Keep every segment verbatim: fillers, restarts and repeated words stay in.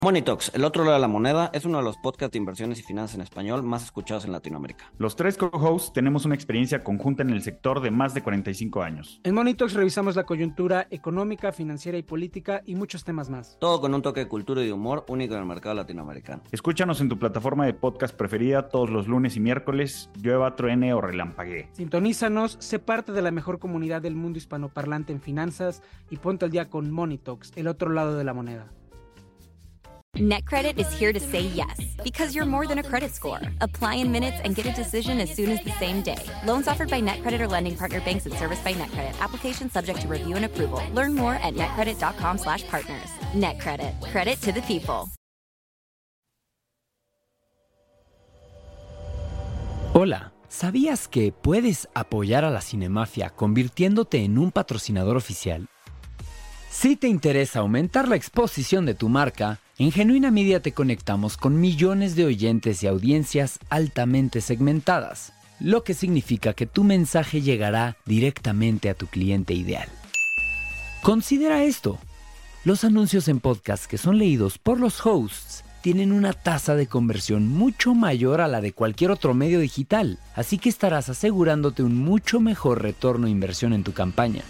Money Talks, el otro lado de la moneda, es uno de los podcasts de inversiones y finanzas en español más escuchados en Latinoamérica. Los tres co-hosts tenemos una experiencia conjunta en el sector de más de cuarenta y cinco años. En Money Talks revisamos la coyuntura económica, financiera y política y muchos temas más. Todo con un toque de cultura y de humor único en el mercado latinoamericano. Escúchanos en tu plataforma de podcast preferida todos los lunes y miércoles, llueva, truene o relampaguee. Sintonízanos, sé parte de la mejor comunidad del mundo hispanoparlante en finanzas y ponte al día con Money Talks, el otro lado de la moneda. NetCredit is here to say yes, because you're more than a credit score. Apply in minutes and get a decision as soon as the same day. Loans offered by NetCredit or lending partner banks and serviced by NetCredit. Application subject to review and approval. Learn more at netcredit.com slash partners. NetCredit. Credit to the people. Hola, ¿sabías que puedes apoyar a la Cinemafia convirtiéndote en un patrocinador oficial? Si te interesa aumentar la exposición de tu marca, en Genuina Media te conectamos con millones de oyentes y audiencias altamente segmentadas, lo que significa que tu mensaje llegará directamente a tu cliente ideal. Considera esto: los anuncios en podcast que son leídos por los hosts tienen una tasa de conversión mucho mayor a la de cualquier otro medio digital, así que estarás asegurándote un mucho mejor retorno de inversión en tu campaña.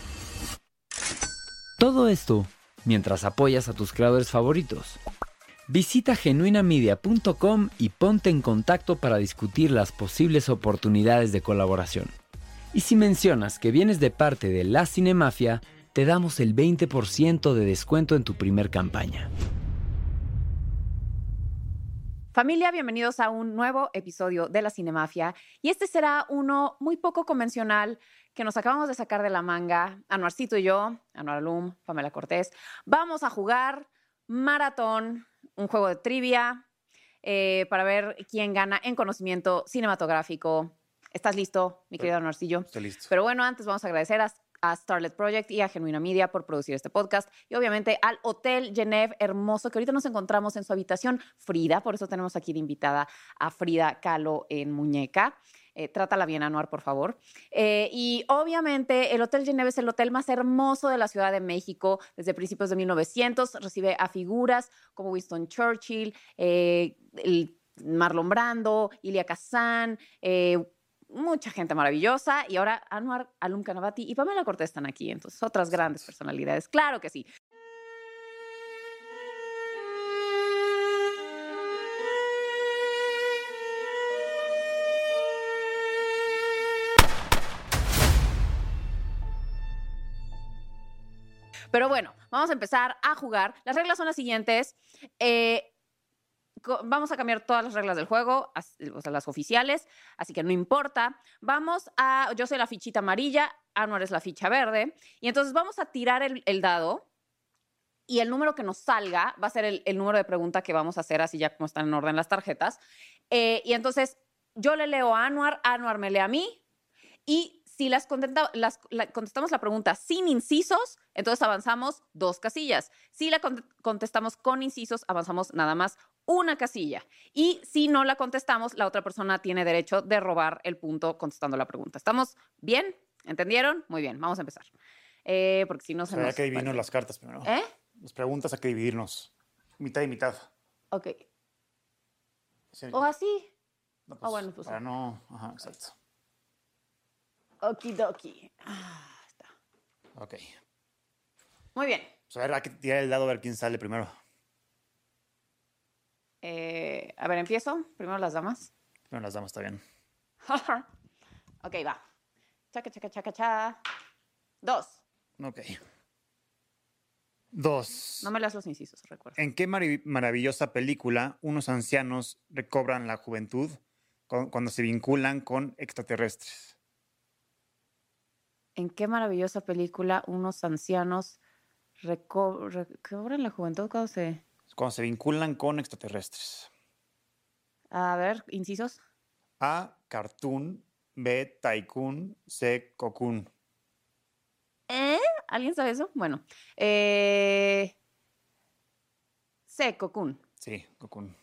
Todo esto mientras apoyas a tus creadores favoritos. Visita genuina media punto com y ponte en contacto para discutir las posibles oportunidades de colaboración. Y si mencionas que vienes de parte de la Cinemafia, te damos el veinte por ciento de descuento en tu primer campaña. Familia, bienvenidos a un nuevo episodio de La Cinemafia. Y este será uno muy poco convencional que nos acabamos de sacar de la manga. Anuarcito y yo, Anuar Alum, Pamela Cortés, vamos a jugar maratón, un juego de trivia eh, para ver quién gana en conocimiento cinematográfico. ¿Estás listo, mi querido Anuarcillo? Estoy listo. Pero bueno, antes vamos a agradecer a a Starlet Project y a Genuina Media por producir este podcast y obviamente al Hotel Genève hermoso que ahorita nos encontramos en su habitación Frida, por eso tenemos aquí de invitada a Frida Kahlo en Muñeca. Eh, trátala bien, Anuar, por favor. Eh, y obviamente el Hotel Genève es el hotel más hermoso de la Ciudad de México desde principios de mil novecientos. Recibe a figuras como Winston Churchill, eh, el Marlon Brando, Elia Kazan, eh, mucha gente maravillosa. Y ahora Anuar Alum Canavati y Pamela Cortés están aquí. Entonces, otras grandes personalidades. Claro que sí. Pero bueno, vamos a empezar a jugar. Las reglas son las siguientes. Eh, Vamos a cambiar todas las reglas del juego, o sea, las oficiales, así que no importa. Vamos a... Yo soy la fichita amarilla, Anuar es la ficha verde. Y entonces vamos a tirar el, el dado y el número que nos salga va a ser el, el número de pregunta que vamos a hacer, así ya como están en orden las tarjetas. Eh, y entonces yo le leo a Anuar, Anuar me lee a mí y... Si las, contenta, las la, contestamos la pregunta sin incisos, entonces avanzamos dos casillas. Si la cont- contestamos con incisos, avanzamos nada más una casilla. Y si no la contestamos, la otra persona tiene derecho de robar el punto contestando la pregunta. ¿Estamos bien? ¿Entendieron? Muy bien, vamos a empezar. Eh, porque si no se o sea, nos... hay que dividirnos las cartas primero. ¿Eh? Las preguntas hay que dividirnos. Mitad y mitad. Ok. Sí. ¿O así? No, pues, oh, bueno, pues... Para no... Ajá, exacto. Okidoki. Ah, está. Ok. Muy bien. Pues a ver, hay que tirar el dado a ver quién sale primero. Eh, a ver, empiezo. Primero las damas. Primero las damas, está bien. Ok, va. Chaca, chaca, chaca, cha. Dos. Ok. Dos. No me leas los incisos, recuerda. ¿En qué marav- maravillosa película unos ancianos recobran la juventud cu- cuando se vinculan con extraterrestres? ¿En qué maravillosa película unos ancianos reco- recobran la juventud cuando se... Cuando se vinculan con extraterrestres. A ver, incisos. A. Cartoon. B. Tycoon. C. Cocoon. ¿Eh? ¿Alguien sabe eso? Bueno. Eh... C. Cocoon. Sí, Cocoon.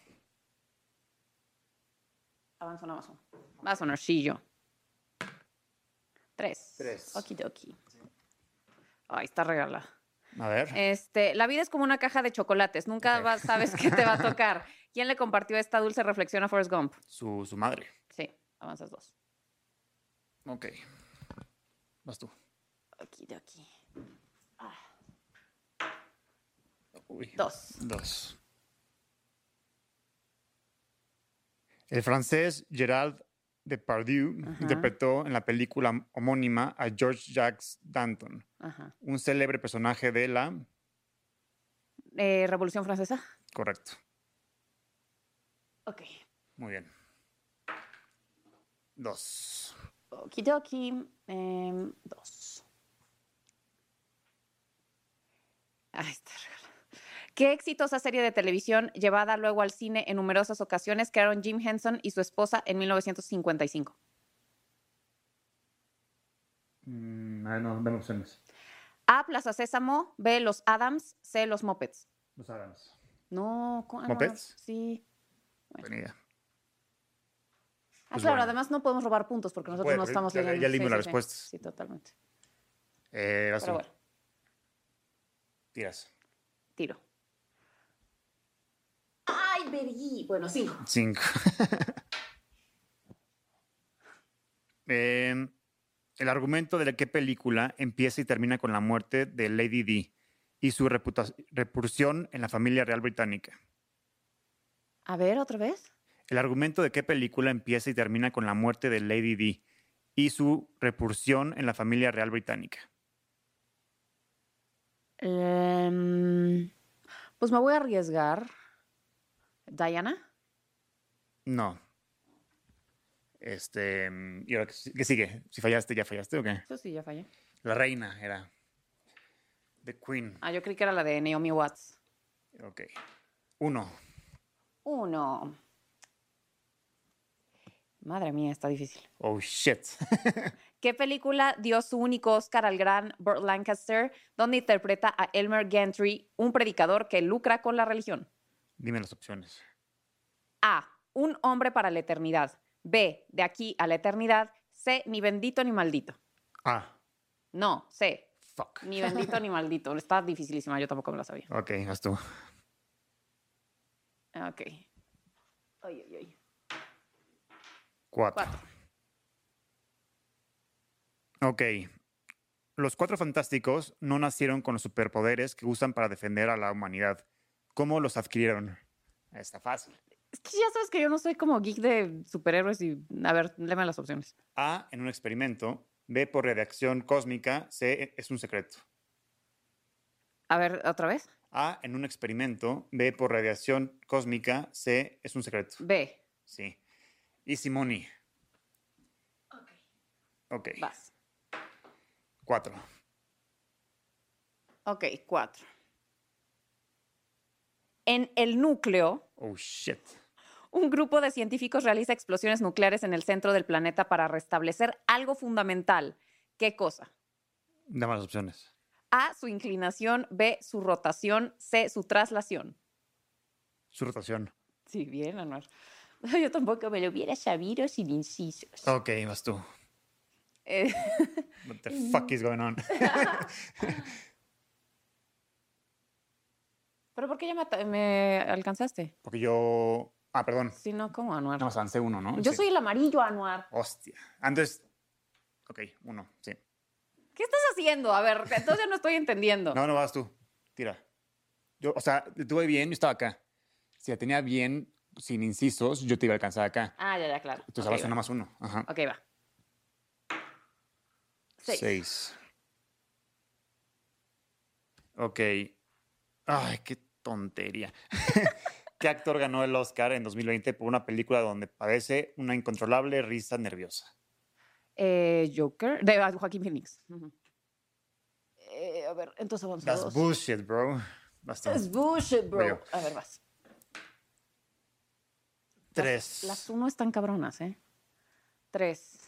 Avanzo, no avanzo. Va a sonar chillo. Tres. Tres. Okidoki. Ay, está regalada. A ver. Este, la vida es como una caja de chocolates. Nunca Ok. vas- sabes qué te va a tocar. ¿Quién le compartió esta dulce reflexión a Forrest Gump? Su, su madre. Sí, avanzas dos. Ok. Vas tú. Aquí, de aquí. Uy. Dos. Dos. El francés Gerald Depardieu Ajá. interpretó en la película homónima a George Jacques Danton, Ajá. un célebre personaje de la... Eh, Revolución Francesa. Correcto. Ok. Muy bien. Dos. Okidoki. Em, dos. Ahí está. ¿Qué exitosa serie de televisión llevada luego al cine en numerosas ocasiones crearon Jim Henson y su esposa en mil novecientos cincuenta y cinco? Mm, a ver, no, dame opciones. A. Plaza Sésamo. B. Los Addams. C. Los Muppets. Los Adams. No, ¿cómo? Ah, no, ¿Muppets? Sí. Buena idea. Ah, Pues claro, bueno. además no podemos robar puntos porque nosotros puede, no porque estamos ya- leyendo. ya leímos Sí, las sí, sí. respuestas. Sí, totalmente. Eh, vas Pero tú. bueno, Tiras. tiro. ¡Ay, Bergui! Bueno, cinco. Cinco. Eh, el argumento de qué película empieza y termina con la muerte de Lady Di y su reputa- repulsión en la familia real británica. A ver, otra vez. El argumento de qué película empieza y termina con la muerte de Lady Di y su repulsión en la familia real británica. Em, pues me voy a arriesgar. ¿Diana? No. Este. ¿Y ahora qué si- qué sigue? Si fallaste, ¿ya fallaste o qué? Eso sí, ya fallé. La reina era. The Queen. Ah, yo creí que era la de Naomi Watts. Ok. Uno. Uno. Madre mía, está difícil. Oh, shit. ¿Qué película dio su único Oscar al gran Burt Lancaster, donde interpreta a Elmer Gantry, un predicador que lucra con la religión? Dime las opciones. A. Un hombre para la eternidad. B. De aquí a la eternidad. C. Ni bendito ni maldito. Ah, No, C. fuck. Ni bendito ni maldito. Está dificilísima, yo tampoco me la sabía. Ok, vas tú. Ok. Ay, ay, ay. Cuatro. Cuatro. Ok. Los cuatro fantásticos no nacieron con los superpoderes que usan para defender a la humanidad. ¿Cómo los adquirieron? Está fácil. Es que ya sabes que yo no soy como geek de superhéroes y... A ver, léeme las opciones. A, en un experimento. B, por radiación cósmica. C, es un secreto. A ver, ¿otra vez? A, en un experimento. B, por radiación cósmica. C, es un secreto. B. Sí. Y Simoni. Ok. Vas. Cuatro. Ok, cuatro. En el núcleo, Oh, shit. un grupo de científicos realiza explosiones nucleares en el centro del planeta para restablecer algo fundamental. ¿Qué cosa? Dame las opciones. A, su inclinación. B, su rotación. C, su traslación. Su rotación. Sí, bien, Anuar. Yo tampoco me lo hubiera sabido sin incisos. Ok, vas tú. Eh, What the fuck is going on? ¿Pero por qué ya me, at- me alcanzaste? Porque yo... Ah, perdón. Si no, ¿cómo, Anuar? Nada más avancé uno, ¿no? Yo Sí. soy el amarillo, Anuar. Hostia. Antes... Ok, uno, sí. ¿Qué estás haciendo? A ver, entonces ya no estoy entendiendo. No, no, vas tú. Tira. Yo, o sea, tuve bien, yo estaba acá. Si la tenía bien, sin incisos, yo te iba a alcanzar acá. Ah, ya, ya, claro. Entonces Ok, ahora nada va. más uno. Ajá. Ok, va. Seis. Seis. Ok. Ay, qué tontería. ¿Qué actor ganó el Oscar en dos mil veinte por una película donde padece una incontrolable risa nerviosa? Eh, Joker, de ah, Joaquín Phoenix. Ujú. Eh, a ver, entonces vamos a That's dos. bullshit, bro. Basta. Es bullshit, bro. Voy yo. A ver, vas. Tres. Las, las uno están cabronas, ¿eh? Tres.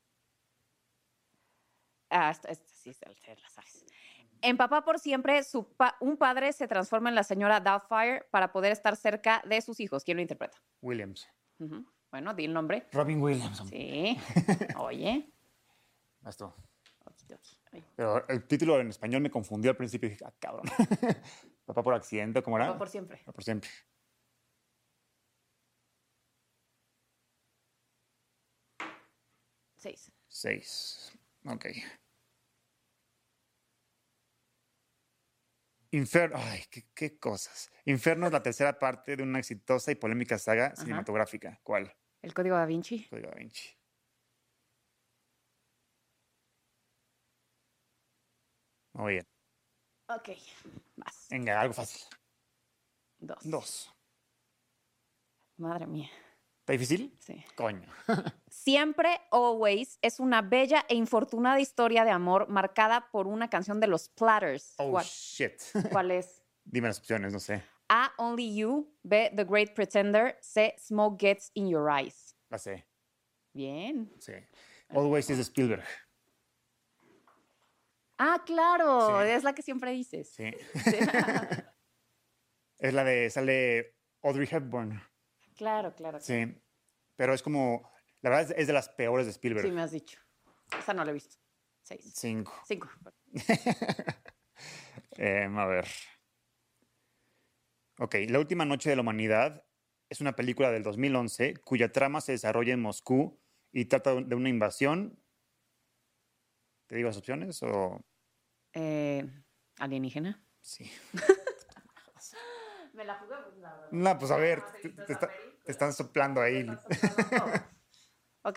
Ah, esta, esta sí se se la sabes. En Papá por Siempre, su pa- un padre se transforma en la señora Doubtfire para poder estar cerca de sus hijos. ¿Quién lo interpreta? Williams. Ujú. Bueno, di el nombre. Robin Williams. Sí. Oye. Vas tú. Okidoki. Pero el título en español me confundió al principio y dije, ah, cabrón. Papá por accidente, ¿cómo era? Papá por siempre. Papá por siempre. Seis. Seis. Ok. Inferno. Ay, qué, qué cosas. Inferno es la tercera parte de una exitosa y polémica saga Ajá. cinematográfica. ¿Cuál? El Código Da Vinci. Código Da Vinci. Muy bien. Ok, vas. Venga, algo fácil. Dos. Dos. Madre mía. ¿Está difícil? Sí. Coño. Siempre, Always es una bella e infortunada historia de amor marcada por una canción de los Platters. Oh, ¿Cuál, shit. cuál es? Dime las opciones, no sé. A. Only You. B. The Great Pretender. C. Smoke Gets in Your Eyes. La sé. Bien. Sí. Always is de Spielberg. Ah, claro. Sí. Es la que siempre dices. Sí. Sí. Es la de, sale Audrey Hepburn. Claro, claro. Sí. Pero es como, la verdad es, es de las peores de Spielberg. Sí, me has dicho. Esa no la he visto. Seis. Cinco. Cinco. Eh, a ver. Ok, La última noche de la humanidad es una película del dos mil once cuya trama se desarrolla en Moscú y trata de una invasión. ¿Te digo las opciones o...? Eh, ¿Alienígena? Sí. Me la jugué, pues la verdad. No, pues a ver, No, te, te- te está- te están soplando ahí. Ok,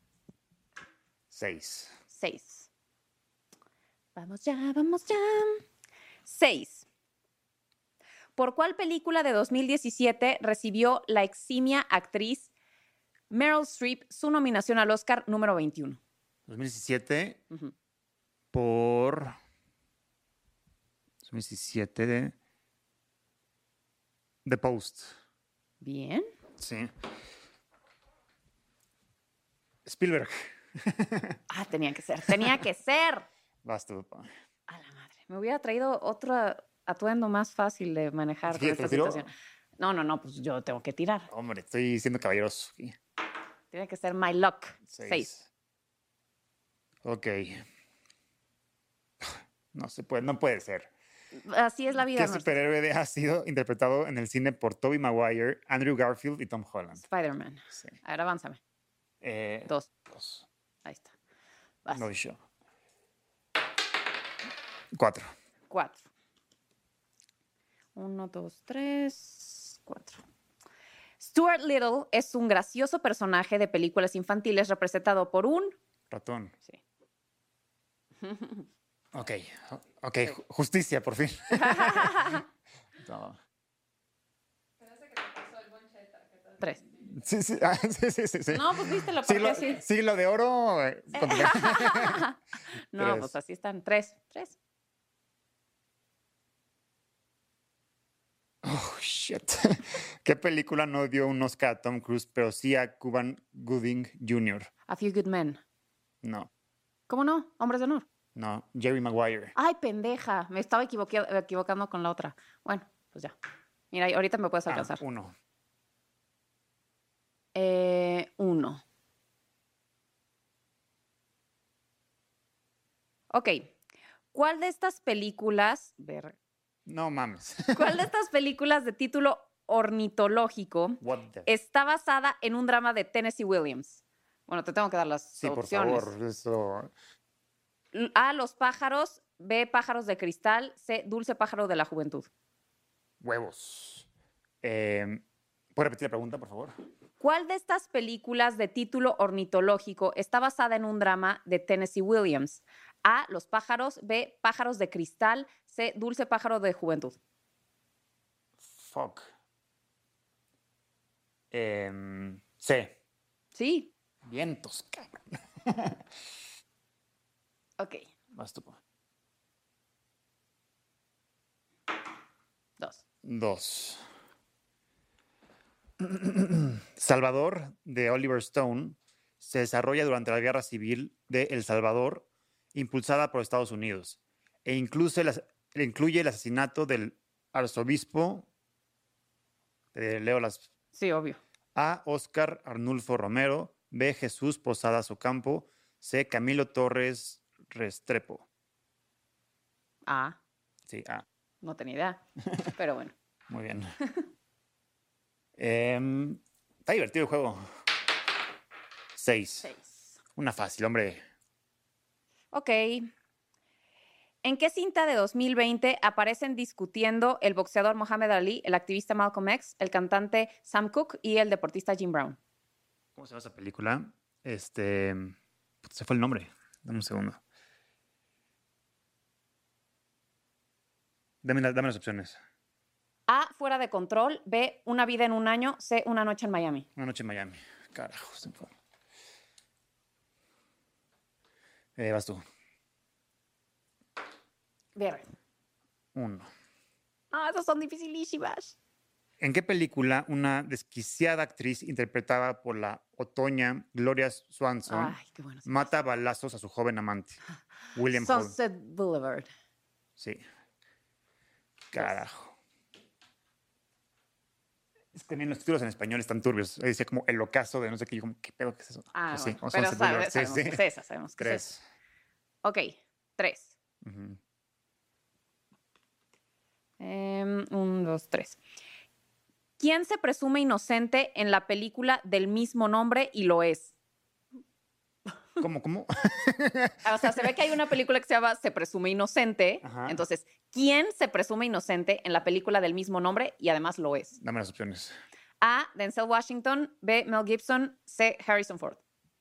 Seis. seis. Vamos ya, vamos ya. Seis. ¿Por cuál película de dos mil diecisiete recibió la eximia actriz Meryl Streep su nominación al Oscar número veintiuno? dos mil diecisiete Ujú. por... dos mil diecisiete de... The Post. Bien. Sí. Spielberg. Ah, tenía que ser, tenía que ser. Vas tú, papá. A la madre. Me hubiera traído otro atuendo más fácil de manejar ¿Sí, con te esta lo tiro? situación. No, no, no, pues yo tengo que tirar. Hombre, estoy siendo caballeroso aquí. Tiene que ser my luck. Seis. Seis. Ok. No se puede, no puede ser. Así es la vida. ¿Qué nuestra. superhéroe de- ha sido interpretado en el cine por Tobey Maguire, Andrew Garfield y Tom Holland? Spider-Man. Sí. A ver, avánzame. Eh, Dos. dos. Ahí está. Vas. No yo. Cuatro. Cuatro. Uno, dos, tres, cuatro. Stuart Little es un gracioso personaje de películas infantiles representado por un... Ratón. Sí. Ok. Ok. ju- Justicia, por fin. No. Tres. Sí, sí, ah, sí, sí, sí, sí. No, pues viste, lo partí Siglo, así. siglo de oro. eh, complicado. No, Tres. pues así están. Tres. Tres. Oh, shit. ¿Qué película no dio un Oscar a Tom Cruise, pero sí a Cuban Gooding junior? A Few Good Men. No, ¿Cómo no? Hombres de honor. no. Jerry Maguire. Ay, pendeja. Me estaba equivoque- equivocando con la otra. Bueno, pues ya. Mira, ahorita me puedes Ah, alcanzar. uno. Eh, uno. Ok. ¿Cuál de estas películas... Ver, No mames. ¿cuál de estas películas de título ornitológico What the... está basada en un drama de Tennessee Williams? Bueno, te tengo que dar las Sí, por opciones. favor. Eso... A, Los pájaros. B, Pájaros de cristal. C, Dulce pájaro de la juventud. Huevos. Eh, ¿Puedes repetir la pregunta, por favor? ¿Cuál de estas películas de título ornitológico está basada en un drama de Tennessee Williams? A, Los pájaros. B, Pájaros de cristal. C, Dulce pájaro de juventud. Fuck. Eh, C. Sí. Vientos, cabrón. Ok. Vas tú, pa. Dos. Dos. Salvador, de Oliver Stone, se desarrolla durante la Guerra Civil de El Salvador, impulsada por Estados Unidos, e incluye el, as- incluye el asesinato del arzobispo, te leo las Sí, obvio. A. Oscar Arnulfo Romero, B. Jesús Posadas Ocampo, C. Camilo Torres Restrepo. Ah, Sí, ah, no tenía idea. Pero bueno. muy bien. Em, está divertido el juego. Seis. Seis. Una fácil, hombre. Ok. ¿En qué cinta de dos mil veinte aparecen discutiendo el boxeador Muhammad Ali, el activista Malcolm X, el cantante Sam Cooke y el deportista Jim Brown? ¿Cómo se llama esa película? Este. Puta, se fue el nombre. Dame un segundo. Dame, la- dame las opciones. A, Fuera de control. B, Una vida en un año. C, Una noche en Miami. Una noche en Miami. Carajo, se me fue. Eh, vas tú. Bien. Uno. Ah, esas son dificilísimas. ¿En qué película una desquiciada actriz interpretada por la otoña Gloria Swanson Ay, qué bueno. mata a balazos a su joven amante? William Hall. Sunset Boulevard. Sí. Carajo. Es que también los títulos en español están turbios. Ahí decía como el ocaso de no sé qué. Yo como, ¿qué pedo que es eso? Ah, Pues sí, bueno, o pero Sunset sabe- Boulevard. Sí, sabemos sí. que es esa, sabemos que es Tres. esa. Ok, tres. Ujú. Em, un, dos, tres. ¿Quién se presume inocente en la película del mismo nombre y lo es? ¿Cómo, cómo? O sea, se ve que hay una película que se llama Se presume inocente. Ajá. Entonces, ¿quién se presume inocente en la película del mismo nombre y además lo es? Dame las opciones. A, Denzel Washington. B, Mel Gibson. C, Harrison Ford.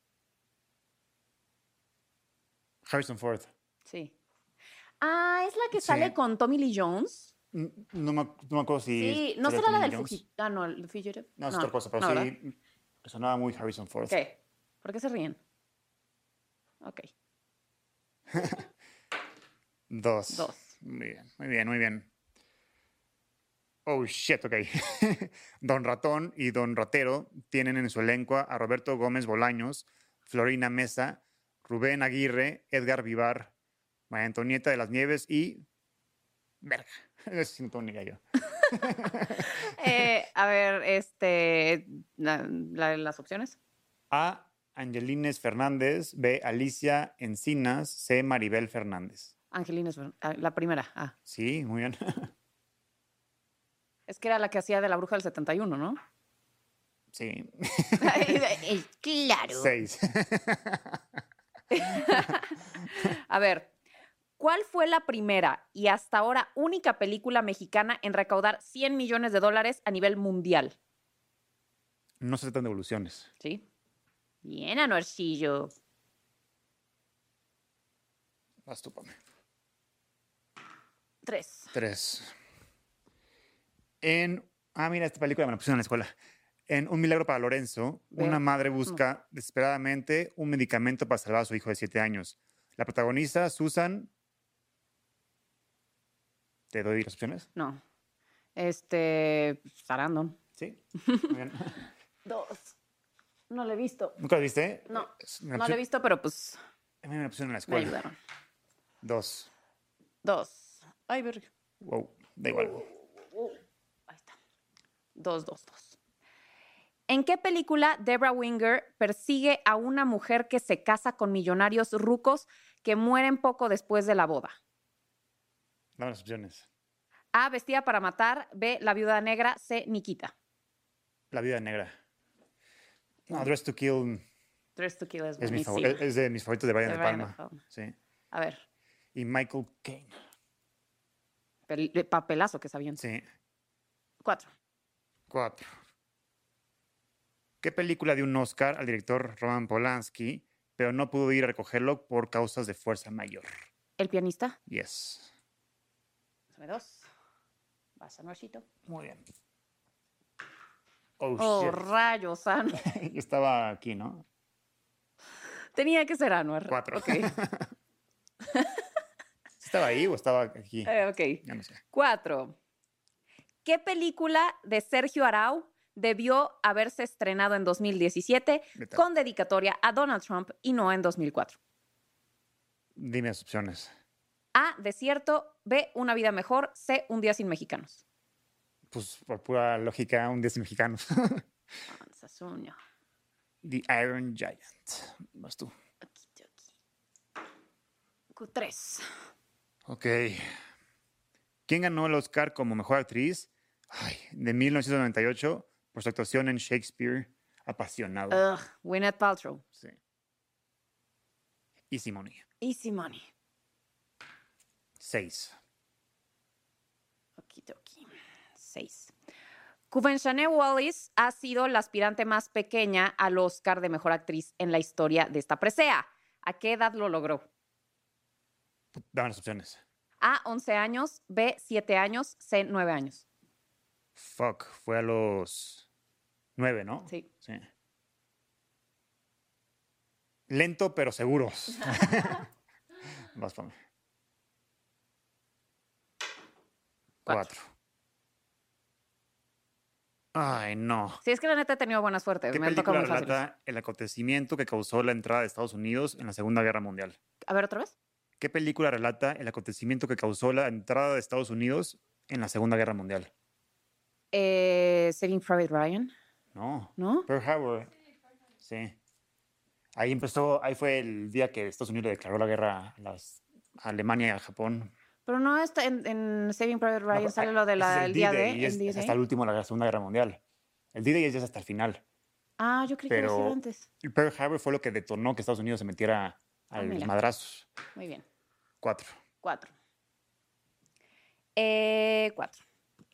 Harrison Ford. Sí. Ah, es la que Sí. sale con Tommy Lee Jones. Mm, No me, no me acuerdo si. Sí, no si era será la Tommy del Jones. Fugitive. Ah, no, el Fugitive. No, es otra cosa, pero no, sí. ¿verdad? Sonaba muy Harrison Ford. ¿Qué? ¿Por qué se ríen? Ok. Dos. Dos. Muy bien, muy bien, muy bien. Oh, shit, ok. Don Ratón y Don Ratero tienen en su elenco a Roberto Gómez Bolaños, Florina Mesa, Rubén Aguirre, Edgar Vivar, María Antonieta de las Nieves y... Verga. Eso sí no tengo ni idea yo. Eh, a ver, este. la- la- las opciones. A. Angelines Fernández. B. Alicia Encinas. C. Maribel Fernández. Angelina es ver- ah, la primera. Ah. Sí, muy bien. Es que era la que hacía de la bruja del setenta y uno, ¿no? Sí. Claro. Seis. A ver, ¿cuál fue la primera y hasta ahora única película mexicana en recaudar cien millones de dólares a nivel mundial? No se tratan de evoluciones. ¿Sí? Bien, Anuarcillo. Vas tú, Pame. Tres. Tres. En. Ah, mira, esta película me la pusieron en la escuela. En Un milagro para Lorenzo, Veo. una madre busca desesperadamente un medicamento para salvar a su hijo de siete años. La protagoniza, Susan. ¿Te doy las opciones? No. Este. Sarandon. Sí. Muy bien. Dos. No lo he visto. ¿Nunca la viste? No, Es- me la No lo he pusieron- visto, pero pues A mí me la pusieron en la me escuela. ayudaron. Dos. Dos. Ay, verga. Wow. Da igual. Ahí está. Dos, dos, dos. ¿En qué película Debra Winger persigue a una mujer que se casa con millonarios rucos que mueren poco después de la boda? Dame las opciones. A, Vestida para matar. B, La viuda negra. C, Nikita. La vida negra. No, Dress to Kill Dress to Kill es es, mi buenísimo. favor- es de mis favoritos de Brian De De Brian De Palma. Palma. Sí. A ver, Y Michael Caine. pel- papelazo que sabían. Sí. Cuatro. Cuatro. ¿Qué película dio un Oscar al director Roman Polanski, pero no pudo ir a recogerlo por causas de fuerza mayor? ¿El pianista? Yes. Dame dos. Vas, Anuarcito. Muy bien. Oh, Oh, shit. rayos, Anu. Yo estaba aquí, ¿no? Tenía que ser Anuar. Cuatro. Ok. ¿Estaba ahí o estaba aquí? Eh, ok. Ya no sé. Cuatro. ¿Qué película de Sergio Arau debió haberse estrenado en dos mil diecisiete Vete. con dedicatoria a Donald Trump y no en dos mil cuatro? Dime las opciones. A, Desierto. B, Una vida mejor. C, Un día sin mexicanos. Pues por pura lógica, un día sin mexicanos. Panzasuño. The Iron Giant. Vas tú. Aquí, aquí. Q tres. Ok. ¿Quién ganó el Oscar como mejor actriz? Ay, de mil novecientos noventa y ocho por su actuación en Shakespeare apasionado. Ugh, Gwyneth Paltrow. Sí. Easy money. Easy money. Seis. Okidoki. Seis. Quinshane Wallis ha sido la aspirante más pequeña al Oscar de Mejor Actriz en la historia de esta presea. ¿A qué edad lo logró? Dame las opciones. A, once años, B, siete años, C, nueve años. Fuck, fue a los nueve, ¿no? Sí. Sí. Lento, pero seguros. Vas para mí. Cuatro. Cuatro. Ay, no. Sí, es que la neta he tenido buena suerte. ¿Qué Me han tocado película muy fáciles. relata el acontecimiento que causó la entrada de Estados Unidos en la Segunda Guerra Mundial? A ver, ¿otra vez? ¿Qué película relata el acontecimiento que causó la entrada de Estados Unidos en la Segunda Guerra Mundial? Eh, Saving Private Ryan, No. ¿no? Pearl Harbor. Sí. Ahí empezó, ahí fue el día que Estados Unidos le declaró la guerra a, las, a Alemania y a Japón. Pero no está en, en Saving Private Ryan, No, sale lo del ese es de, el día D-Day, de. y es, el es D-Day. hasta el último de la Segunda Guerra Mundial. El D-Day es hasta el final. Ah, yo creí que iba a Pero ser antes. el Pearl Harbor fue lo que detonó que Estados Unidos se metiera al mira. madrazos. Muy bien. Cuatro. Cuatro. Eh, cuatro.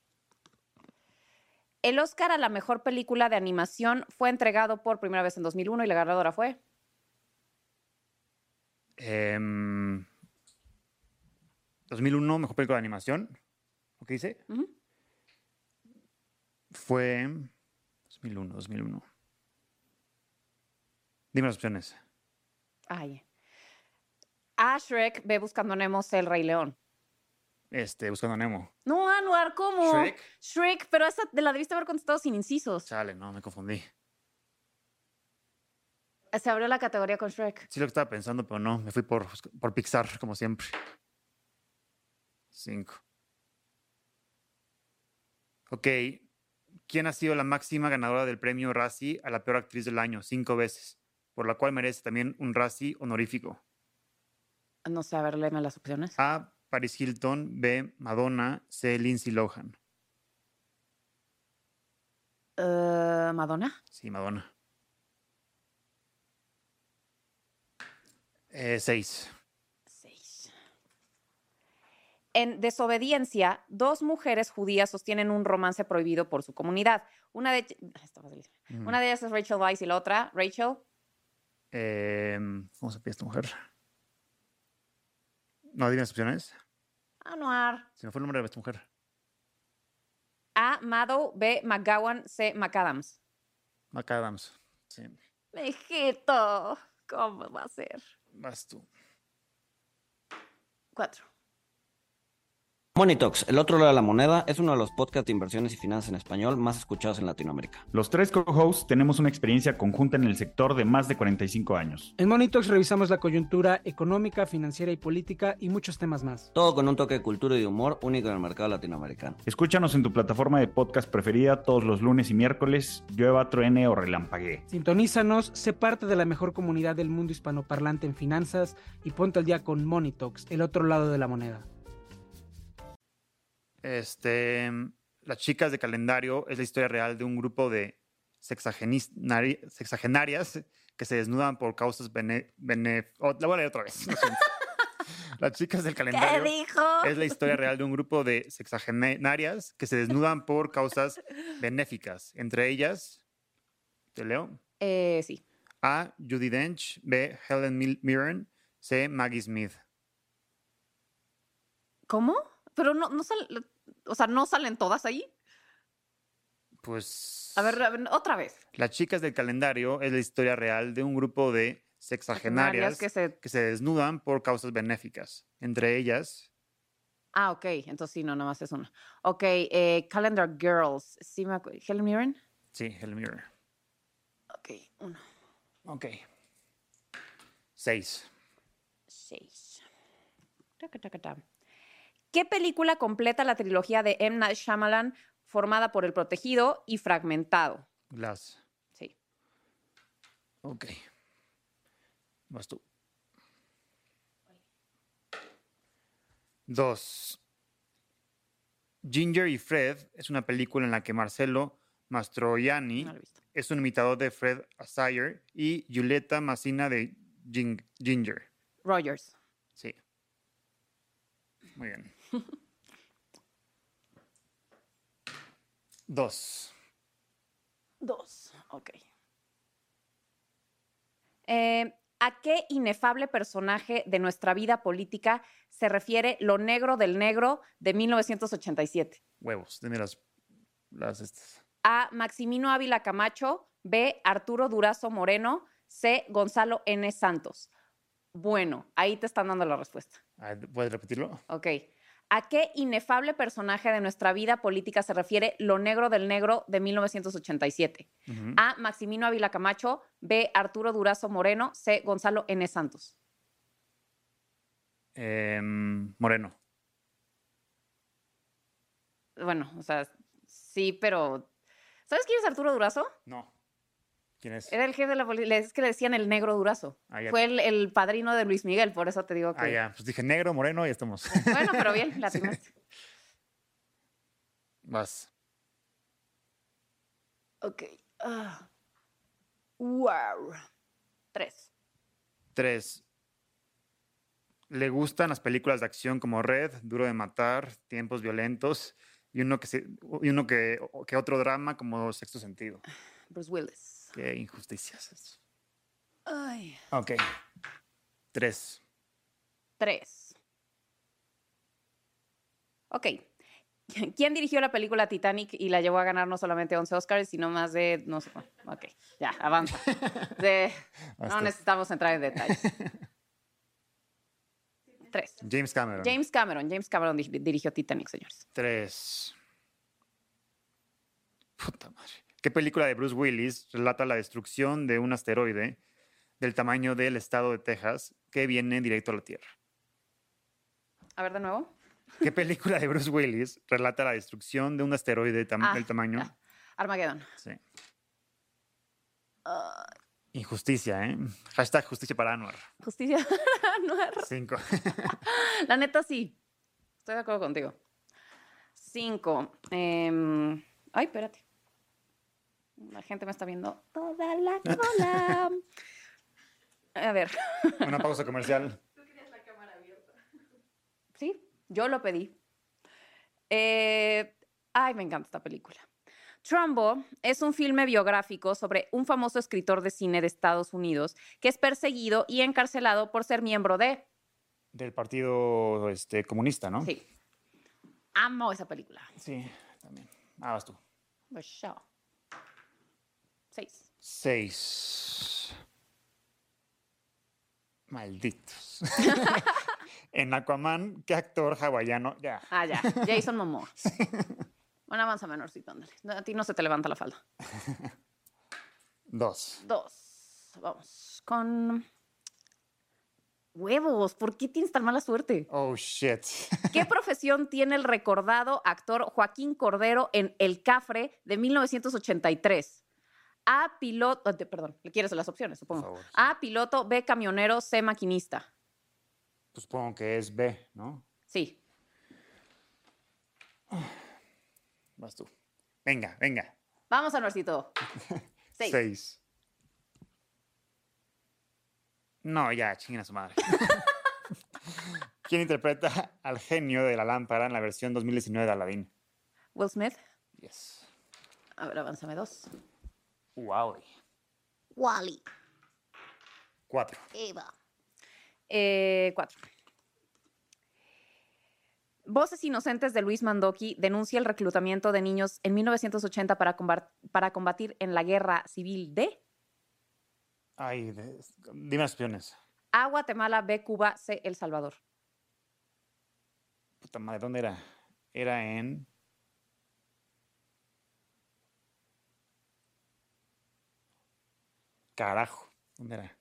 El Oscar a la mejor película de animación fue entregado por primera vez en dos mil uno y la ganadora fue. Em, dos mil uno, mejor película de animación. ¿Qué dice? Ujú. Fue dos mil uno, dos mil uno. Dime las opciones. Ay. A, Shrek, B, Buscando a Nemo, C, El Rey León. Este, Buscando a Nemo. No, Anuar, ¿cómo? ¿Shrek? Shrek, pero esa de la debiste haber contestado sin incisos. Chale, no, me confundí. Se abrió la categoría con Shrek. Sí lo que estaba pensando, pero no, me fui por, por Pixar, como siempre. Cinco. Ok. ¿Quién ha sido la máxima ganadora del premio Razzie a la peor actriz del año? Cinco veces. Por la cual merece también un Razzie honorífico. No sé, a ver, léeme las opciones. A. Paris Hilton. B. Madonna. C. Lindsay Lohan. Eh, ¿Madonna? Sí, Madonna. Eh, seis. Seis. En Desobediencia, dos mujeres judías sostienen un romance prohibido por su comunidad. Una de, ah, está facilísimo. Mm. Una de ellas es Rachel Weisz y la otra, Rachel. Eh, ¿Cómo se pide esta mujer? No, dime las opciones. Anuar. Se me fue el nombre de esta mujer. A, Maddow. B, McGowan. C, McAdams. McAdams. Sí, Mijito, ¿cómo va a ser? vas tú. Cuatro. Money Talks, el otro lado de la moneda, es uno de los podcasts de inversiones y finanzas en español más escuchados en Latinoamérica. Los tres co-hosts tenemos una experiencia conjunta en el sector de más de cuarenta y cinco años. En Money Talks revisamos la coyuntura económica, financiera y política y muchos temas más. Todo con un toque de cultura y de humor único en el mercado latinoamericano. Escúchanos en tu plataforma de podcast preferida todos los lunes y miércoles, llueva, truene o relampaguee. Sintonízanos, sé parte de la mejor comunidad del mundo hispanoparlante en finanzas y ponte al día con Money Talks, el otro lado de la moneda. Este, Las chicas de calendario es la historia real de un grupo de sexagenari- sexagenarias que se desnudan por causas bene... bene oh, la voy a leer otra vez. lo siento. Las chicas del ¿Qué calendario dijo? es la historia real de un grupo de sexagenarias que se desnudan por causas benéficas. Entre ellas, ¿te leo? Eh, sí. A. Judi Dench. B. Helen Mil- Mirren. C. Maggie Smith. ¿Cómo? Pero no, no salen, o sea, ¿no salen todas ahí? Pues... A ver, a ver, otra vez. Las chicas del calendario es la historia real de un grupo de sexagenarias Que se... que se desnudan por causas benéficas. Entre ellas, Ah, ok, entonces sí, no, nada más es una. Ok, eh, Calendar Girls. ¿Sí me acu- ¿Helen Mirren? sí, Helen Mirren. Ok, uno. Ok. Seis. Seis. Taca, taca, ta. ¿Qué película completa la trilogía de M. Night Shyamalan formada por El Protegido y Fragmentado? Glass. Sí. Ok. Vas tú. Dos. Ginger y Fred es una película en la que Marcello Mastroianni No lo he visto. es un imitador de Fred Astaire y Giulietta Massina de Gin- Ginger. Rogers. Sí. Muy bien. Dos. Dos. Ok. Eh, ¿A qué inefable personaje de nuestra vida política se refiere Lo negro del negro de mil novecientos ochenta y siete? Huevos. Dime las, las estas. A. Maximino Ávila Camacho. B. Arturo Durazo Moreno. C. Gonzalo N. Santos. Bueno, ahí te están dando la respuesta. Ah, ¿puedes repetirlo? Ok. ¿A qué inefable personaje de nuestra vida política se refiere Lo negro del negro de mil novecientos ochenta y siete? Ujú. A. Maximino Ávila Camacho. B. Arturo Durazo Moreno. C. Gonzalo N. Santos. Em, Moreno. Bueno, o sea, sí, pero... ¿Sabes quién es Arturo Durazo? No. ¿Quién es? Era el jefe de la policía. Es que le decían el negro Durazo. Ah, ya. Fue el, el padrino de Luis Miguel, por eso te digo que... Ah, ya. Pues dije negro, moreno y estamos. Bueno, pero bien, la atinaste. Vas. Ok. Ah. Wow. Tres. Tres. Le gustan las películas de acción como Red, Duro de Matar, Tiempos Violentos y uno que, se- y uno que, que otro drama como Sexto Sentido. Bruce Willis. Qué injusticias. Ay. Ok. Tres. Tres. Ok. ¿Quién dirigió la película Titanic y la llevó a ganar no solamente once Oscars, sino más de... No sé cuánto? Ok, ya, avanza. De- no Basta. necesitamos entrar en detalles. Tres. James Cameron. James Cameron. James Cameron di- dirigió Titanic, señores. Tres. Puta madre. ¿Qué película de Bruce Willis relata la destrucción de un asteroide del tamaño del estado de Texas que viene directo a la Tierra? A ver, de nuevo. ¿Qué película de Bruce Willis relata la destrucción de un asteroide tam- Ah, del tamaño? ah. Armageddon. Sí. Injusticia, ¿eh? Hashtag justicia para Anwar. Justicia. No es- Cinco. La neta, sí. Estoy de acuerdo contigo. Cinco. Em, Ay, espérate. La gente me está viendo toda la cola. A ver. Una pausa comercial. Sí, yo lo pedí. Eh, Ay, me encanta esta película. Trumbo es un filme biográfico sobre un famoso escritor de cine de Estados Unidos que es perseguido y encarcelado por ser miembro de... Del Partido este, Comunista, ¿no? Sí. Amo esa película. Sí, también. Ah, vas tú. Pues ya. Seis. Seis. Malditos. En Aquaman, ¿qué actor hawaiano? Ya. Ah, ya. Jason Momoa. Bueno, avanza menorcito, ándale. No, a ti no se te levanta la falda. Dos. Dos. Vamos. Con... Huevos. ¿Por qué tienes tan mala suerte? Oh, shit. ¿Qué profesión tiene el recordado actor Joaquín Cordero en El Cafre de mil novecientos ochenta y tres? A, piloto... eh, Perdón, ¿le quieres las opciones, supongo? Por favor, sí. A, piloto. B, camionero. C, maquinista. Pues supongo que es B, ¿no? Sí. Vas tú. Venga, venga. Vamos a Norcito. Seis. Seis. No, ya, chinguen a su madre. ¿Quién interpreta al genio de la lámpara en la versión dos mil diecinueve de Aladdin? Will Smith. Yes. A ver, avánzame dos. Wow. Wally. Cuatro. Eva. Eh, cuatro. Voces Inocentes de Luis Mandoki denuncia el reclutamiento de niños en mil novecientos ochenta para, combat- para combatir en la guerra civil de Ay, de- dime las opciones. A, Guatemala, B, Cuba, C, El Salvador. Puta madre, ¿dónde era? Era en... Carajo, ¿dónde era?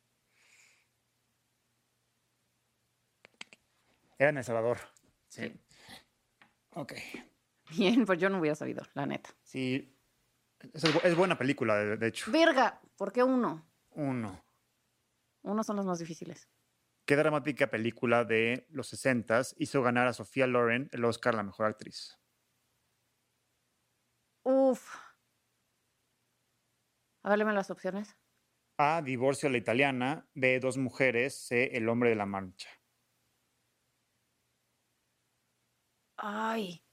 Era en El Salvador. Sí. Ok. Bien, pues yo no hubiera sabido, la neta. Sí, es, es buena película, de, de hecho. Verga, ¿por qué uno? Uno. Uno son los más difíciles. ¿Qué dramática película de los sesentas hizo ganar a Sofía Loren el Oscar a la mejor actriz? Uf. A ver, léeme las opciones. A. Divorcio a la italiana. B. Dos mujeres. C. El hombre de la mancha. Ay.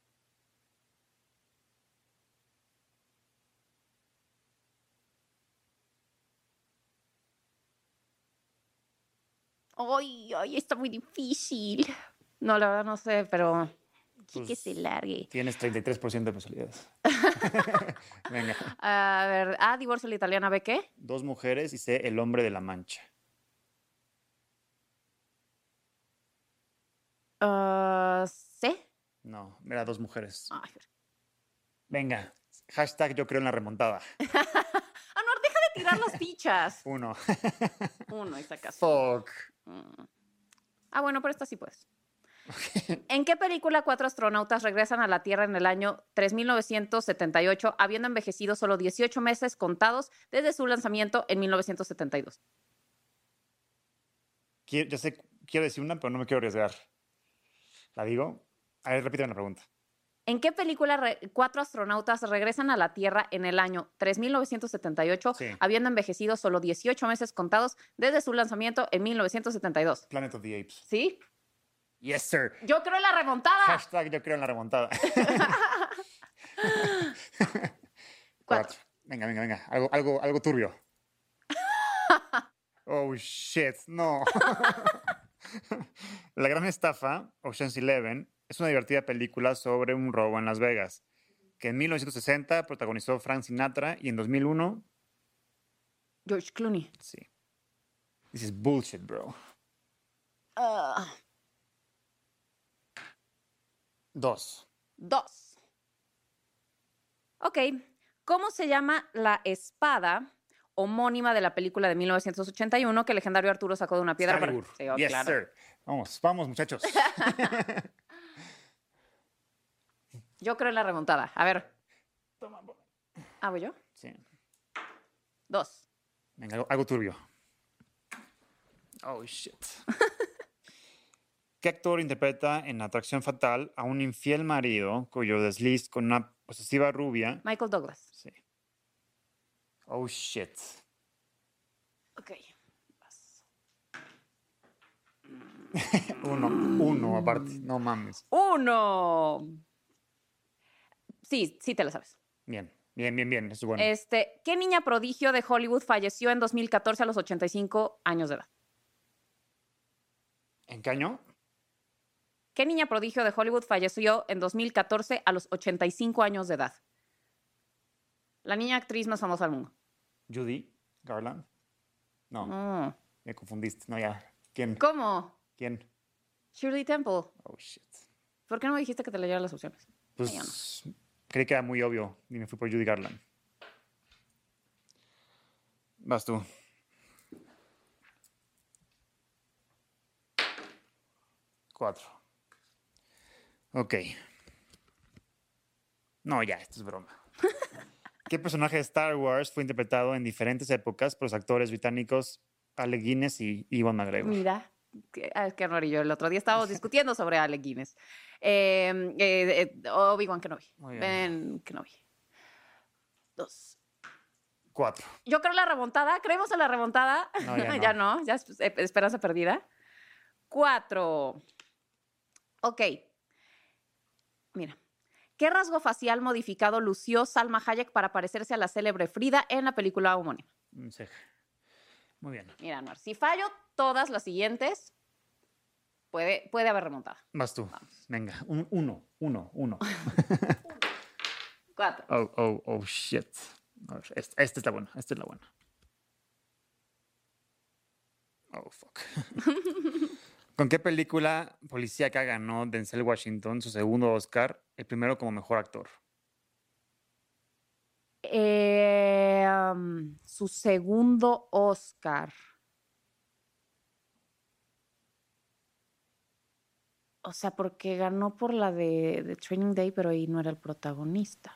Ay, ay, está muy difícil. No, la verdad no sé, pero sí que Pues, se largue. Tienes treinta y tres por ciento de posibilidades. Venga. A ver, A, divorcio a la italiana, ¿B qué? Dos mujeres y C. El hombre de la mancha. Ah, ¿C? No, era dos mujeres. Ay, Venga. Hashtag yo creo en la remontada. Anuar, deja de tirar las fichas. Uno. Uno, y sacas. Fuck. Mm. Ah, bueno, pero esta sí puedes. ¿En qué película cuatro astronautas regresan a la Tierra en el año tres mil novecientos setenta y ocho, habiendo envejecido solo dieciocho meses contados desde su lanzamiento en mil novecientos setenta y dos? Quiero, ya sé, quiero decir una, pero no me quiero arriesgar. ¿La digo? A ver, repíteme la pregunta. ¿En qué película re- cuatro astronautas regresan a la Tierra en el año tres mil novecientos setenta y ocho, Sí. habiendo envejecido solo dieciocho meses contados desde su lanzamiento en mil novecientos setenta y dos? Planet of the Apes. ¿Sí? Yes, sir. Yo creo en la remontada. Hashtag yo creo en la remontada. Cuatro. Venga, venga, venga. Algo, algo, algo turbio. Oh, shit. No. La gran estafa, Ocean's Eleven, es una divertida película sobre un robo en Las Vegas, que en mil novecientos sesenta protagonizó Frank Sinatra y en dos mil uno, George Clooney. sí. This is bullshit, bro. Ah, Dos. dos. Ok. ¿Cómo se llama la espada homónima de la película de mil novecientos ochenta y uno que el legendario Arturo sacó de una piedra? para- Excalibur. Sí, oh, Yes, claro. sir. Vamos, vamos, muchachos. Yo creo en la remontada. A ver. ¿Ah, voy yo? Sí. Dos. Venga, algo, algo turbio. Oh, shit. ¿Qué actor interpreta en Atracción Fatal a un infiel marido cuyo desliz con una posesiva rubia? Michael Douglas. Sí. Oh, shit. Ok. Uno, uno aparte. No mames. Uno. Sí, sí te la sabes. Bien, bien, bien, bien. Eso es bueno. Este, ¿qué niña prodigio de Hollywood falleció en dos mil catorce a los ochenta y cinco años de edad? ¿En qué año? ¿Qué niña prodigio de Hollywood falleció en dos mil catorce a los ochenta y cinco años de edad? La niña actriz más famosa del mundo. Judy Garland. No, Mm. me confundiste. No, ya. ¿Quién? ¿Cómo? ¿Quién? Shirley Temple. Oh, shit. ¿Por qué no me dijiste que te leyera las opciones? Pues Ay, ya no. creí que era muy obvio y me fui por Judy Garland. Vas tú. Cuatro. Ok. No, ya, esto es broma. ¿Qué personaje de Star Wars fue interpretado en diferentes épocas por los actores británicos Alec Guinness y Ewan McGregor? Mira, que, ah, es que Anuar y yo el otro día estábamos discutiendo sobre Alec Guinness. Eh, eh, eh, Obi-Wan Kenobi. Muy bien. Ben Kenobi. Dos. Cuatro. Yo creo en la remontada. ¿Creemos en la remontada? No, ya no. ya no. Ya es eh, esperanza perdida. Cuatro. Ok. Mira. ¿Qué rasgo facial modificado lució Salma Hayek para parecerse a la célebre Frida en la película homónima? Un ceja. Muy bien. Mira, Anuar, si fallo todas las siguientes, puede, puede haber remontada. Vas tú. Venga. Un- uno, uno, uno. Cuatro. Oh, oh, oh, shit. A ver, esta, esta es la buena, esta es la buena. Oh, fuck. ¿Con qué película policíaca ganó Denzel Washington su segundo Oscar, el primero como mejor actor? Eh, um, su segundo Oscar. O sea, porque ganó por la de, de Training Day, pero ahí no era el protagonista.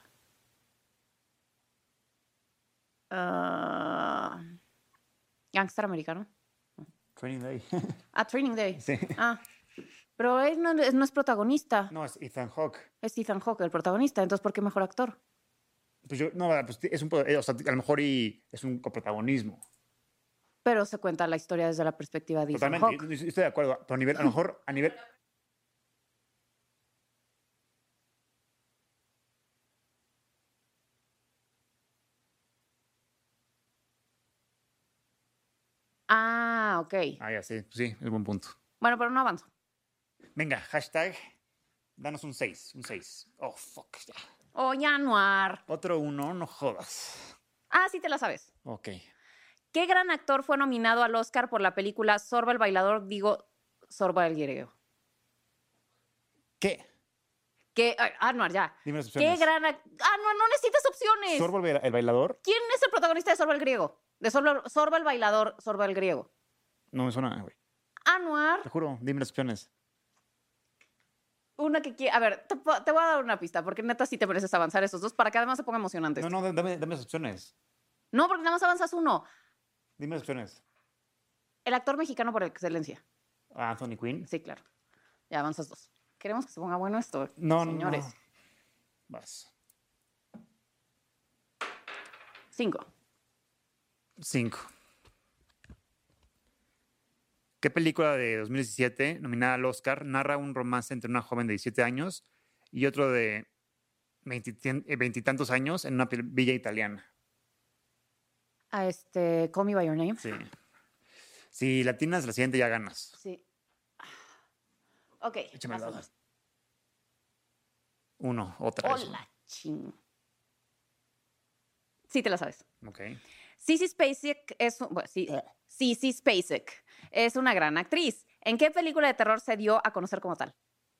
Ah, Gangster americano. Training Day. Ah, Training Day. Sí. Ah, pero él no, es- no es protagonista. No, es Ethan Hawke. Es Ethan Hawke el protagonista. Entonces, ¿por qué mejor actor? Pues yo, no, pues es un, o sea, a lo mejor y es un coprotagonismo. Pero se cuenta la historia desde la perspectiva de Ethan Totalmente, Hawke. yo- yo estoy de acuerdo. Pero a nivel, a lo mejor a nivel... Ah, ok. Ah, ya, sí, pues sí, es buen punto. Bueno, pero no avanzo. Venga, hashtag, danos un seis, un seis. Oh, fuck, ya. Oh, Januar. Otro uno, no jodas. Ah, sí te la sabes. Ok. ¿Qué gran actor fue nominado al Oscar por la película Sorba el bailador? Digo, Sorba el griego. ¿Qué? ¿Qué? Ay, Anuar, ya. Dime las ¿Qué opciones. gran ac- Anuar, no necesitas opciones. ¿Sorbo el ba- el bailador? ¿Quién es el protagonista de Sorba el griego? De Sorba, Sorba el bailador, Sorba el griego. No me suena, güey. Anuar, Te juro, dime las opciones. una que quiere. A ver, te, po- te voy a dar una pista, porque neta sí te mereces avanzar esos dos para que además se ponga emocionante. No, esto. no, dame, dame las opciones. No, porque nada más avanzas uno. Dime las opciones. El actor mexicano por excelencia. Ah, Anthony Quinn. Sí, claro. Ya avanzas dos. Queremos que se ponga bueno esto, No, señores. no. Vas. Cinco. Cinco. ¿Qué película de dos mil diecisiete, nominada al Oscar, narra un romance entre una joven de diecisiete años y otro de veintitantos años en una pil- villa italiana? A este, Call Me By Your Name. Sí. Si latinas, la siguiente ya ganas. Sí. Ok. Échame vas, el dado. vas. Uno, otra vez. Hola, ching. Sí te la sabes. Ok. Sissy Spacek es, un- bueno, sí, Sissy Spacek es una gran actriz. ¿En qué película de terror se dio a conocer como tal?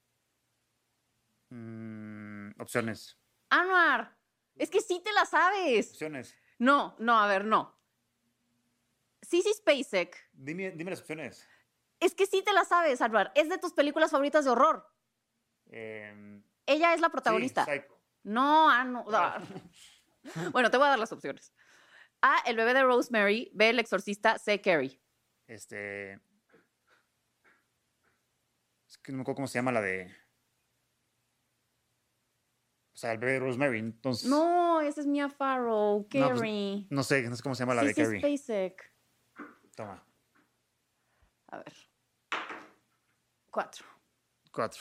Mm, opciones. Anuar, es que sí te la sabes. Opciones. No, no, a ver, no. Sissy Spacek, Dime, dime las opciones. es que sí te la sabes, Anuar. Es de tus películas favoritas de horror. Eh, Ella es la sí, protagonista. Psycho. No, Anuar. Bueno, te voy a dar las opciones. A, El bebé de Rosemary. B, El exorcista. C, Carrie. Este. Es que no me acuerdo cómo se llama la de. O sea, el bebé de Rosemary. Entonces. No, esa es Mia Farrow. No, pues, Carrie. No sé, no sé cómo se llama la de Sissy Carrie. Spacek. Toma. A ver. Cuatro. Cuatro.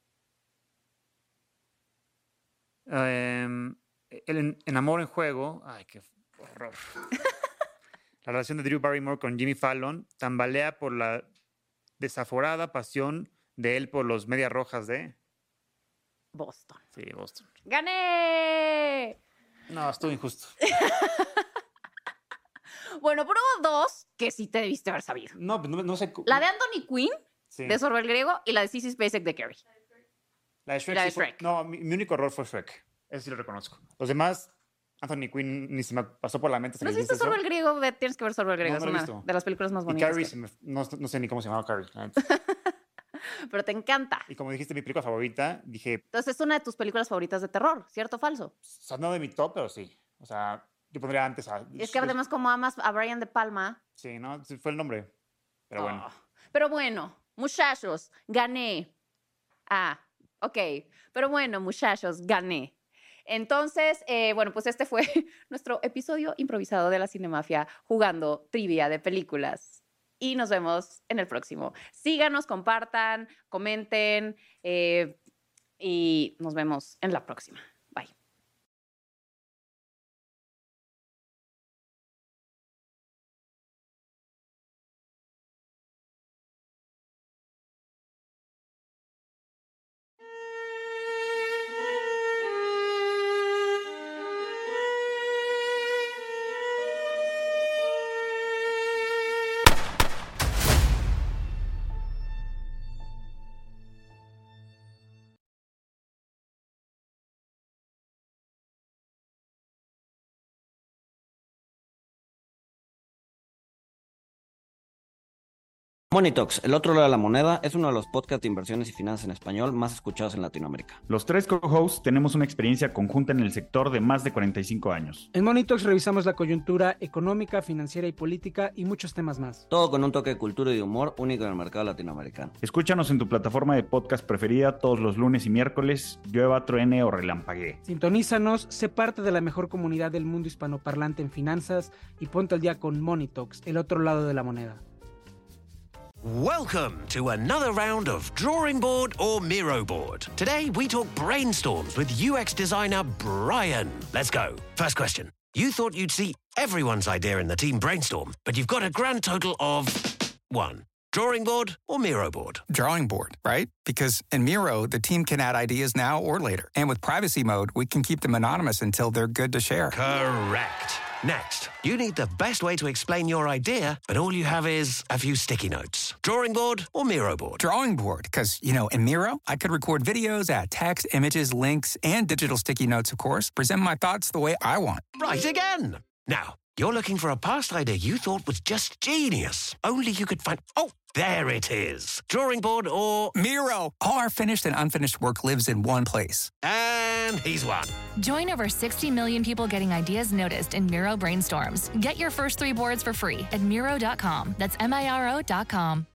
Em, el en, en Amor en Juego. Ay, qué horror. La relación de Drew Barrymore con Jimmy Fallon tambalea por la desaforada pasión de él por los medias rojas de. Boston. Sí, Boston. ¡Gané! No, estuvo injusto. Bueno, pero hubo dos que sí te debiste haber sabido. No, pues no, no sé. cu- La de Anthony Quinn, Sí. de Sorba el griego, y la de Sissy Spacek de Carrie. La de Shrek. la de sí fue- Shrek. No, mi, mi único error fue Shrek. Eso sí lo reconozco. Los demás, Anthony Quinn ni se me pasó por la mente. hasta ¿No has que visto dijiste Sorba eso. el griego? Ve, tienes que ver Sorba el griego. No, no es lo he una visto. de las películas más Y bonitas. Carrie, que- se me- no, no sé ni cómo se llamaba Carrie. la neta. Pero te encanta. Y como dijiste, mi película favorita, dije, Entonces es una de tus películas favoritas de terror, ¿cierto o falso? o sea, no de mi top, pero sí. O sea, yo pondría antes a. Es que además como amas a Brian De Palma. Sí, ¿no? Sí, fue el nombre. Pero bueno. Oh. Pero bueno, muchachos, gané. Ah, ok. Pero bueno, muchachos, gané. Entonces, eh, bueno, pues este fue nuestro episodio improvisado de la Cinemafia jugando trivia de películas. Y nos vemos en el próximo. Síganos, compartan, comenten eh, y nos vemos en la próxima. Bye. Money Talks, el otro lado de la moneda, es uno de los podcasts de inversiones y finanzas en español más escuchados en Latinoamérica. Los tres co-hosts tenemos una experiencia conjunta en el sector de más de cuarenta y cinco años. En Money Talks revisamos la coyuntura económica, financiera y política y muchos temas más. Todo con un toque de cultura y de humor único en el mercado latinoamericano. Escúchanos en tu plataforma de podcast preferida todos los lunes y miércoles, llueva, truene o relampaguee. Sintonízanos, sé parte de la mejor comunidad del mundo hispanoparlante en finanzas y ponte al día con Money Talks, el otro lado de la moneda. Welcome to another round of Drawing Board or Miro Board. Today we talk brainstorms with U X designer Brian. Let's go. First question. You thought you'd see everyone's idea in the team brainstorm, but you've got a grand total of one. Drawing Board or Miro Board? Drawing board, right? Because in Miro, the team can add ideas now or later. And with privacy mode, we can keep them anonymous until they're good to share. Correct. Next, you need the best way to explain your idea, but all you have is a few sticky notes. Drawing Board or Miro Board? Drawing board, because, you know, in Miro, I could record videos, add text, images, links, and digital sticky notes, of course, present my thoughts the way I want. Right again. Now, you're looking for a past idea you thought was just genius. Only you could find... Oh, there it is. Drawing Board or... Miro! All our finished and unfinished work lives in one place. And he's won. Join over sixty million people getting ideas noticed in Miro Brainstorms. Get your first three boards for free at Miro dot com. That's M I R O dot com.